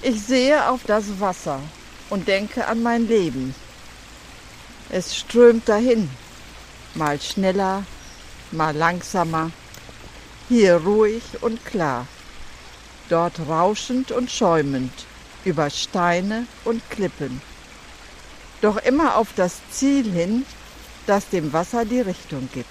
Ich sehe auf das Wasser und denke an mein Leben. Es strömt dahin, mal schneller, mal langsamer, hier ruhig und klar, dort rauschend und schäumend, über Steine und Klippen. Doch immer auf das Ziel hin, das dem Wasser die Richtung gibt.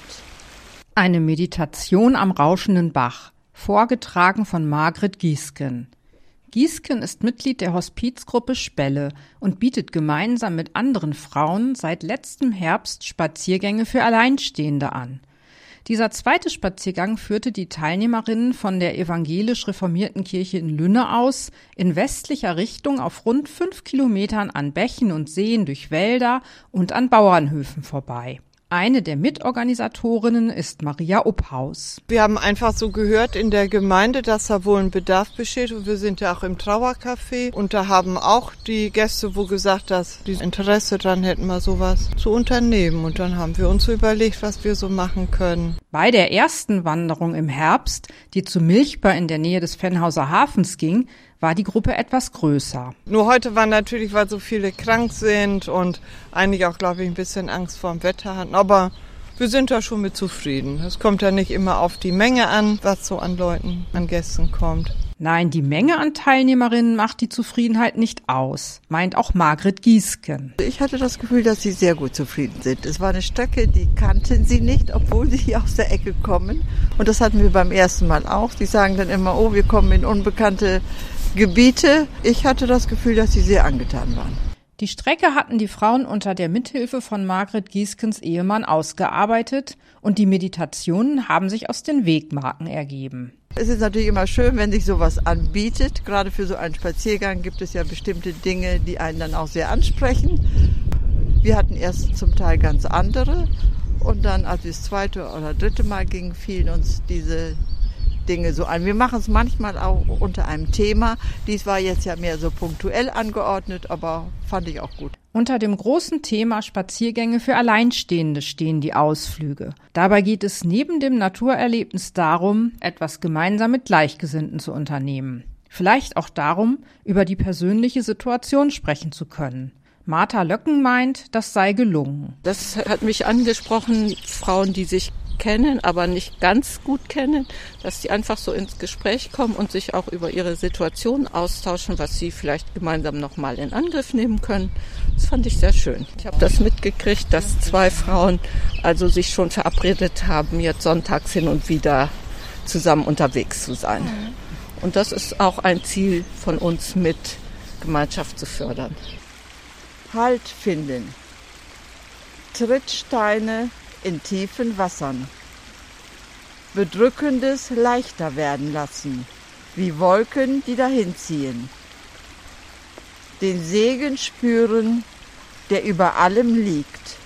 Eine Meditation am rauschenden Bach, vorgetragen von Margret Giesken. Giesken ist Mitglied der Hospizgruppe Spelle und bietet gemeinsam mit anderen Frauen seit letztem Herbst Spaziergänge für Alleinstehende an. Dieser zweite Spaziergang führte die Teilnehmerinnen von der evangelisch-reformierten Kirche in Lünne aus, in westlicher Richtung auf rund 5 Kilometern an Bächen und Seen durch Wälder und an Bauernhöfen vorbei. Eine der Mitorganisatorinnen ist Maria Upphaus. Wir haben einfach so gehört in der Gemeinde, dass da wohl ein Bedarf besteht. Und wir sind ja auch im Trauercafé. Und da haben auch die Gäste wohl gesagt, dass die Interesse dran hätten, mal sowas zu unternehmen. Und dann haben wir uns so überlegt, was wir so machen können. Bei der ersten Wanderung im Herbst, die zu Milchbar in der Nähe des Venhauser Hafens ging, war die Gruppe etwas größer. Nur heute war natürlich, weil so viele krank sind und einige auch, glaube ich, ein bisschen Angst vor dem Wetter hatten. Aber wir sind da schon mit zufrieden. Es kommt ja nicht immer auf die Menge an, was so an Leuten, an Gästen kommt. Nein, die Menge an Teilnehmerinnen macht die Zufriedenheit nicht aus, meint auch Margret Giesken. Ich hatte das Gefühl, dass sie sehr gut zufrieden sind. Es war eine Strecke, die kannten sie nicht, obwohl sie hier aus der Ecke kommen. Und das hatten wir beim ersten Mal auch. Die sagen dann immer, oh, wir kommen in unbekannte Gebiete. Ich hatte das Gefühl, dass sie sehr angetan waren. Die Strecke hatten die Frauen unter der Mithilfe von Margret Gieskens Ehemann ausgearbeitet und die Meditationen haben sich aus den Wegmarken ergeben. Es ist natürlich immer schön, wenn sich sowas anbietet. Gerade für so einen Spaziergang gibt es ja bestimmte Dinge, die einen dann auch sehr ansprechen. Wir hatten erst zum Teil ganz andere und dann, als wir das zweite oder dritte Mal gingen, fielen uns diese Dinge so an. Wir machen es manchmal auch unter einem Thema. Dies war jetzt ja mehr so punktuell angeordnet, aber fand ich auch gut. Unter dem großen Thema Spaziergänge für Alleinstehende stehen die Ausflüge. Dabei geht es neben dem Naturerlebnis darum, etwas gemeinsam mit Gleichgesinnten zu unternehmen. Vielleicht auch darum, über die persönliche Situation sprechen zu können. Martha Löcken meint, das sei gelungen. Das hat mich angesprochen, Frauen, die sich kennen, aber nicht ganz gut kennen, dass die einfach so ins Gespräch kommen und sich auch über ihre Situation austauschen, was sie vielleicht gemeinsam nochmal in Angriff nehmen können. Das fand ich sehr schön. Ich habe das mitgekriegt, dass 2 Frauen also sich schon verabredet haben, jetzt sonntags hin und wieder zusammen unterwegs zu sein. Und das ist auch ein Ziel von uns, mit Gemeinschaft zu fördern. Halt finden. Trittsteine in tiefen Wassern. Bedrückendes leichter werden lassen, wie Wolken, die dahinziehen. Den Segen spüren, der über allem liegt.